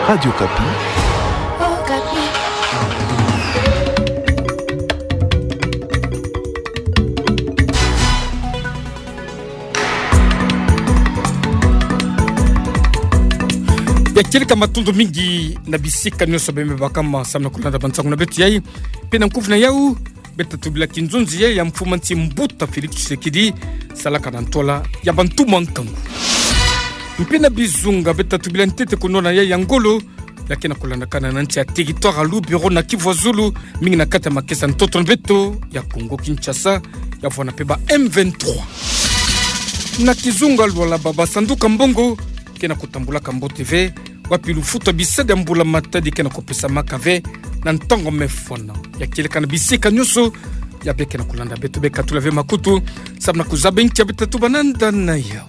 Radio Kapi. Yakilika matundu mingi na bisika nyoso bemeba kama samna kulanda bansangu na betu yai pena mkufu na yau beta tubila kinzunzi yai ya mfumanti Mbuta Félix Tshisekedi salaka na ntola ya bantu mwankangu mpena bizunga beta tubila ntete kunona yai ya ngolo lakina kulanda kana na nchi ya territoire à Lubero na Kivu Zulu mingi na kata makesa ntoto nbeto ya Kongo Kinshasa ya vwana peba M23 na kizunga lwala baba sanduka mbongo kena kutambula Kambo TV wapi lufuta bisada mbula matadi kena kopesa makave na ntongo mefona ya kileka na bisika nyuso ya beke na kulanda betu beka tulave makutu sabna kuzabe nkia betatu bananda na yao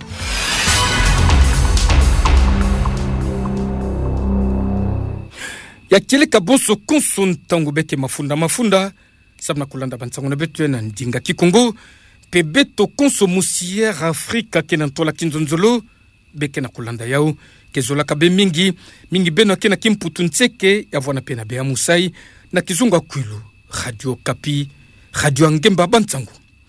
ya kileka bonso konso ntango beke mafunda sabna kulanda bansango na betu na ndinga kikongo pe beto konso musière Afrika kena ntola kinzonzolo beke na kulanda yao kezola kabe mingi beno kena kimputu ntseke ya vwana pena bea musai na kizunga kwilu Radio Kapi Radio Ngemba Bantsangu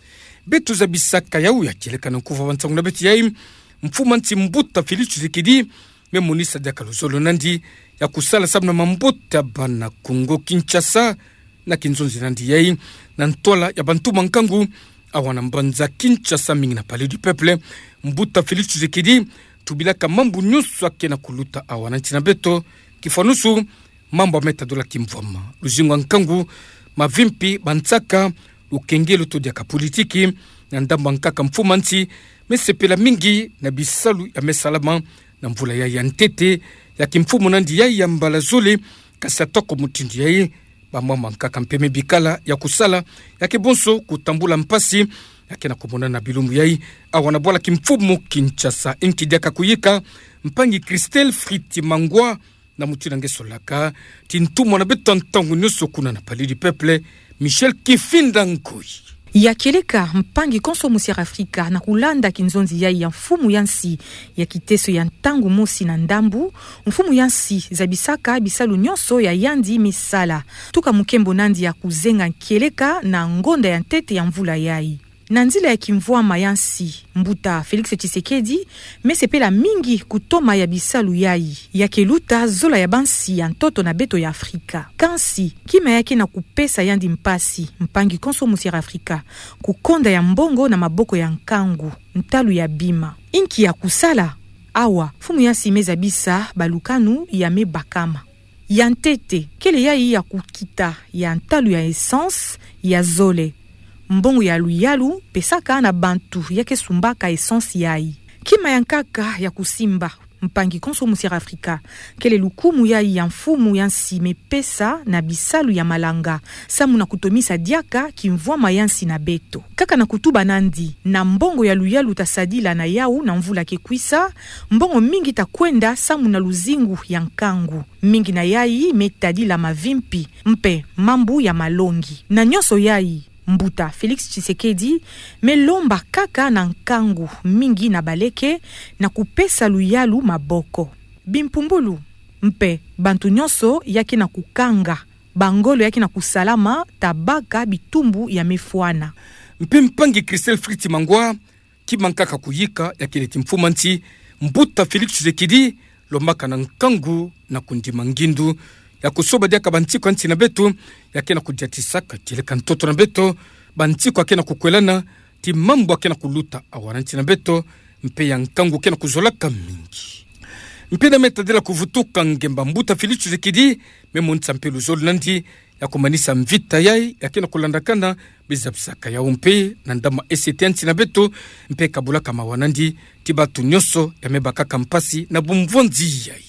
betu za bisaka yao ya kileka na kuva Bantsangu na beti yai mfumanti Mbuta Félix Tshisekedi memonisa daka luzolo nandi ya kusala sabna mambota bana Kongo Kinshasa na kinzonzi nandi yai na ntola ya bantu mankangu awana mbanza Kinshasa mingi na Palais du Peuple Mbuta Félix Tshisekedi tubilaka mambu nyusu akena kuluta awana nchina beto kifanusu mambo meta dola kimvama luzingo nkangu mavimpi bantsaka ukengelo to diaka politiki na ndamba nkaka mfumanti mesepela mingi na bisalu ya mesalama na mvula ya yantete ya kimfumu nandi ya mbala zole kasatoko mutindi ya bamama nkaka mpeme bikala ya kusala ya kibonso kutambula mpasi yakena kumona na bilumbu yai awana bola kimfumu Kinshasa inkidiaka kuyika mpangi Christelle Friti Mangwa na mutina ngesolaka tintumo na betantangu nyoso kuna na Palais du Peuple Michel Kifinda Nkoi ya keleka mpangi konso musière Afrika na kulanda kinzonzi yai ya mfumu yansi ya kiteso ya ntangu mosi na ndambu mfumu yansi za bisaka bisalu nyonso ya yandi misala tuka mukembo nandi ya kuzenga keleka na ngonda ya ntete ya mvula yai na nzila ya kimvua mayansi Mbuta Félix Tshisekedi mesepela mingi kutoma ya bisalu yai ya keluta zola ya bansi ya ntoto na beto ya Afrika kansi kima yake na kupesa yandi mpasi mpangi konso musière Afrika kukonda ya mbongo na maboko ya nkangu ntalu ya bima inki ya kusala awa fumu yansi meza bisa balukanu ya mebakama ya ntete kele yai ya kukita ya ntalu ya essence ya zole mbongo ya luyalu pesaka na bantu yake sumbaka essence yai kima yankaka ya kusimba mpangi konso musière Afrika kele lukumu yai ya mfumu yansi mepesa na bisalu ya malanga samu na kutomisa diaka kimvua mayansi na beto kaka na kutuba nandi na mbongo ya luyalu tasadila na yau na mvula kekwisa mbongo mingi takwenda samu na luzingu ya nkangu mingi na yai metadila mavimpi mpe mambu ya malongi na nyoso yai Mbuta Félix Tshisekedi melomba kaka na nkangu mingi na baleke na kupesa luyalu maboko bimpumbulu mpe bantu nyonso yake na kukanga bangolo yake na kusalama tabaka bitumbu ya mefuana mpe mpangi Christelle Friti Mangwa kimankaka kuyika yakileti mfumanti Mbuta Félix Tshisekedi lombaka na nkangu na kundima ngindu ya kusoba diaka bantiko ntina beto yakena kudiatisaka kileka ntoto na beto bantiko akena kukwelana ti mambo akena kuluta awana ntina beto mpe ya nkangu kena kuzolaka mingi mpe na meta dela kuvutuka ngemba Mbuta Félix Tshisekedi memonisa mpe luzolo nandi ya kumanisa mvita yai yakena kulandakana bizabisaka ya umpe na ndama esete ntina beto mpe kabulaka mawanandi ti batu nyonso ya mebaka kampasi na bumvonzi yai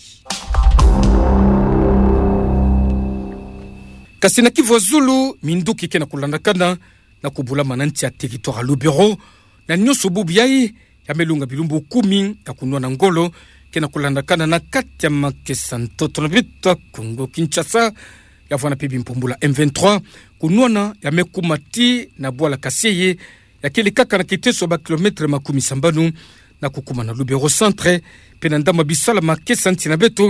kasi na Kivu Zulu minduki kena kulandakana na kubula mananti ya territoire à Lubero na nyoso bubi yai ya melunga bilumbu 10 ya kunwa na ngolo kena kulandakana na kati ya makesa ntoto na bita Kongo Kinshasa ya vwana pebi mpumbula M23 kunwana ya mekumati na bwala kaseye ya kele kaka na kiteso ba kilometre makumi sambanu na kukuma na Lubero centre pena ndama bisala makesa ntina beto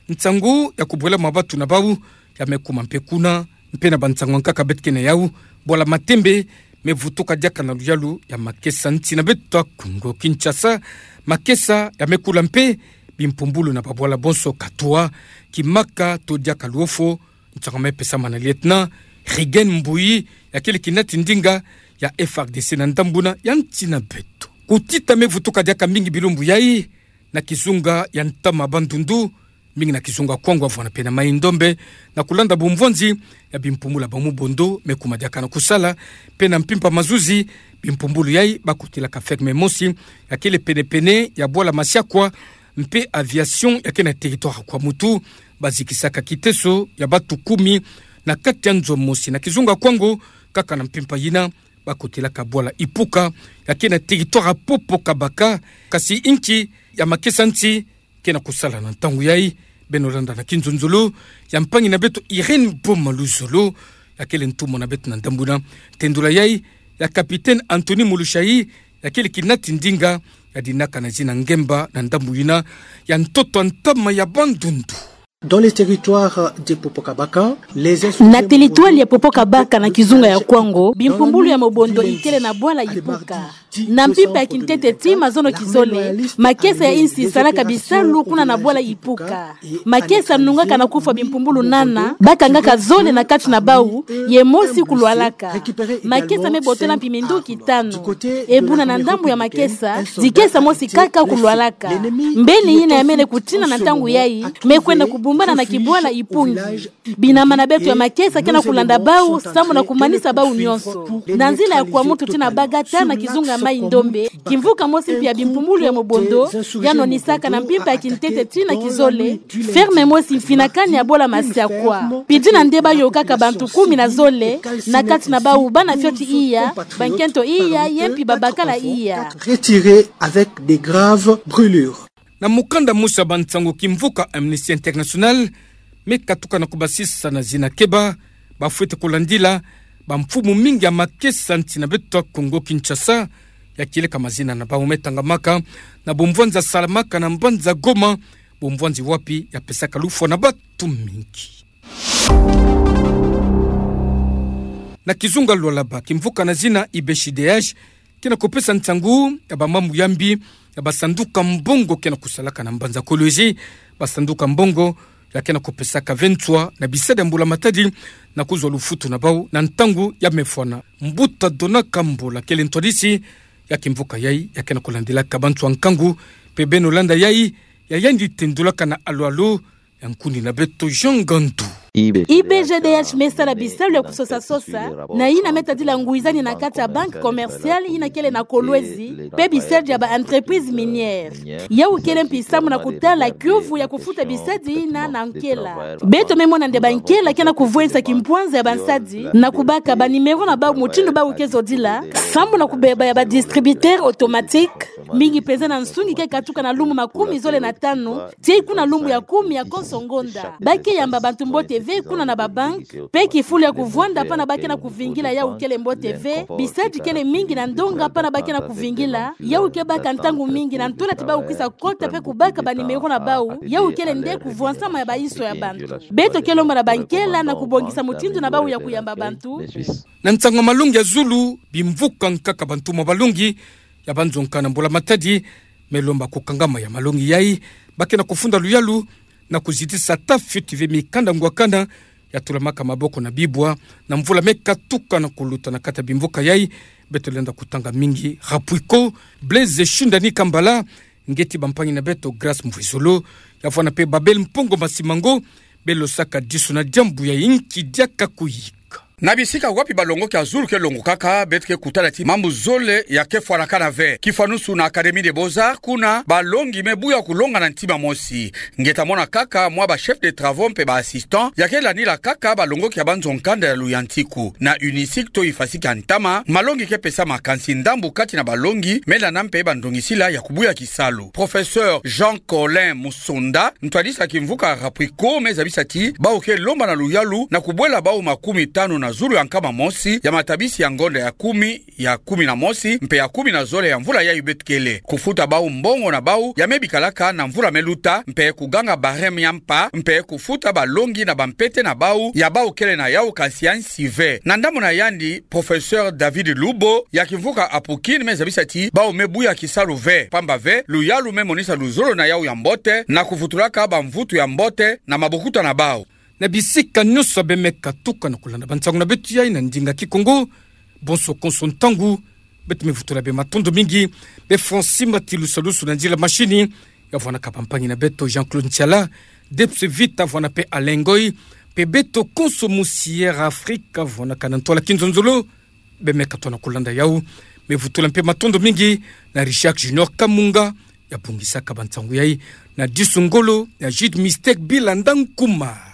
Ntsangu ya kubwela mabatu na babu ya mekuma mpekuna mpena bantsangu nkaka betkene yau bola matembe mevutuka diaka na luyalu ya Makesa ntina betwa Kongo Kinshasa. Makesa ya mekula mpe bimpumbulu na babola bonso katua kimaka to diaka luofo ntsangu mepesa mana lieutenant Rigen Mbuyi ya kile kinati ndinga ya FRDC na ndambuna ya ntina beto kutita mevutuka diaka mingi bilumbu yai na kizunga ya ntama bandundu mingi na kizunga Kongo avana pena maindombe na kulanda bumvonzi ya bimpumula bamubondo mekuma diaka na kusala pena mpimpa mazuzi bimpumbulu yai bakutila kafek memosi ya kile pene ya bola masiakwa mpe aviation ya kena territoire kwa mutu bazikisaka kiteso ya batu 10 na kati ya Nzomosi na kizunga Kongo kaka na mpimpa yina bakutila kabwala ipuka ya kena territoire popo kabaka kasi inchi ya Makesa nti kena kusala na ntangu yai benolanda na kinzunzulu ya mpangi na beto Irene Bomaluzolo ya kele ntumo na beto na ndambuna tendula yai ya kapitaine Anthony Mulushai ya kele kinati ndinga ya dinaka na zina ngemba na ndambuyina ya ntoto ntama ya bandundu. Dans les territoires de Popokabaka, na territoire ya Popokabaka na kizunga ya Kwango, bimpumbulu ya mobondo ikele na bwala ipuka. Na mpipa ya kintete tima zono kizole, Makesa ya insi sana kabisa lukuna na bwala ipuka. Makesa nungaka na kufa bimpumbulu nana, baka ngaka zole na kati na bau, ye mosi kulualaka. Makesa mebotela mpimindu kitano. Ebuna na ndambu ya Makesa, zikesa mosi kaka kulualaka. Mbeni yina ya mene kutina na tangu yai, mekwenda kubumbana na kibwala ipungi. Binama na betu ya Makesa kena kulanda bau, samu na kumanisa bau nyonso. Nanzila ya kwa mutu tina bagata na kizunga mai ndombe, kimvuka mosi pia bimpumulu ya mobondo, yano nisaka na mpimpa ya kintete tina kizole, ferme mosi mfinakani ya bola masiakwa. Pidina ndeba yokaka bantu 10 na zole, na kati na bau bana fioti iya, bankento iya, yempi babakala iya. Retiré avec des graves brûlures. Na mukanda Musa Bantsango kimvuka Amnesty International mekatuka na kubasisa na zina keba bafuete kulandila bamfumu mingi ya Makesa ntina betwa Kongo Kinshasa ya kile kama zina na baumetangamaka na bomvonza Salamaka na mbanza Goma bomvonzi wapi ya pesaka lufo na batu mingi. Na kizunga lwalaba kimvuka na zina IBCDH kina kopesa ntsangu ya bamambu yambi ya basanduka mbongo kena kusalaka na mbanza koloji basanduka mbongo ya kena kopesaka 23 na bisada mbula matadi na kuzwa lufutu na bau na ntangu ya mefwana mbuta dona kambola kele ntodisi ya kimvuka yai ya kena kulandila kabantu nkangu pebeno landa yai ya yandi tendulaka na alo ya nkundi na beto Jean Gantu. IBGDH mesala bisalu ya kusosa sosa na ina metadila nguizani na kata banque commerciale ina kele na Kolwezi pe bisadi ya ba entreprise minière ya ukele mpisamu na kutala kyuvu ya kufuta bisadi ina na nkela beto memona nde bankela kena kuvuensa kimpwanza ya bansadi na kubaka ba numero na ba mutindo ba ukezo dila sambu na kubeba ya ba distributeur automatique mingi pesa na nsungi ke katuka na lumu 15 tie kuna lumu ya 10 ya konsongonda bake yamba bantu mbote TV kuna na babank pe kifuli ya kuvwanda pana baki na kuvingila ya ukele mbo TV bisadi kele mingi na ndonga pana baki na kuvingila ya ukebaka ntangu mingi na ntula tiba ukisa kota pe kubaka ba numero na bau ya ukele nde kuvwansa ma ya baiso ya bantu beto kelo mara bankela na kubongisa mutindo na bau ya kuyamba bantu na ntanga malungi ya Zulu bimvuka nkaka bantu mabalungi ya banzonka na mbola matadi melomba kukangama ya malungi yai baki na kufunda luyalu na kuzidisa tafuti ve mikanda ngwakanda ya tulamaka maboko na bibwa na mvula mekatuka na kuluta na kata bimvuka yai beto lenda kutanga mingi rapuiko Blaise Shundani Kambala ngeti bampangi na beto Grace Mvizolo ya fwana pe Babel Mpongo Masimango belo saka disu na jambu ya inki diaka kuyika na bisika wapi balongo kia Zulu ke longo kaka betke kutala ti mambu zole ya kefwana kanave kifanusu na Académie des Beaux-Arts kuna balongi mebuya kulonga na ntima mosi ngeta mona kaka mwa ba chef de travaux mpe ba assistant ya kela nila kaka balongo kia banzonkanda ya luyantiku na unisik to ifasiki antama malongi ke pesa makansi ndambu kati na balongi mela nampe bandongisila ya kubuya kisalu professeur Jean-Colin Musonda ntwadisa kimvuka rapuiko mezabisa ti bao ke lomba na luyalu na kubwela bao 15 na mazuru ya nkama mosi ya matabisi ya ngonda ya 10 ya 11 mpe ya 10 na zole ya mvula ya yubetkele kufuta bau mbongo na bau ya mebikalaka na mvula meluta mpe kuganga barem ya mpa mpe kufuta balongi na bampete na bau ya bau kele na yao kasian sive na ndamu na yandi professeur David Lubo ya kivuka apukini mezabisati bau mebu ya kisalu ve pamba ve luyalu memonisa luzolo na yao ya mbote na kufutulaka ba mvutu ya mbote na mabukuta na bau na bisika nyonso bemeka tuka na kulanda bantsango na betu yai na ndinga kikongo bonso konso ntangu betu mevutula be matondo mingi be Francis Matilusalusu na njila mashini ya vwana kapampangi na beto Jean-Claude Ntiala depse vita vwana pe Alengoi pe beto konso musière Afrika vwana kanantola kinzonzolo bemeka tona kulanda yau mevutula mpe matondo mingi na Richard Junior Kamunga ya pungisaka bantsango yai na Disungolo ya Jid Mistake Bilandankuma.